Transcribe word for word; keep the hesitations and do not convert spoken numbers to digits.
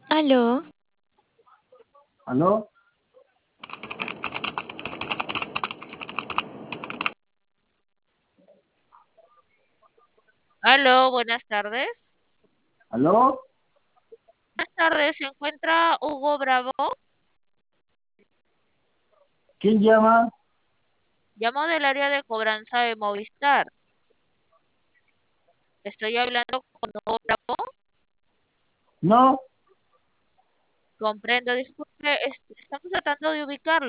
Aló, ¿Aló? Aló, buenas tardes. ¿Aló? Buenas tardes, ¿se encuentra Hugo Bravo? ¿Quién llama? Llamo del área de cobranza de Movistar. Estoy hablando con Hugo Bravo. No, Comprendo, disculpe, es- estamos tratando de ubicarlo.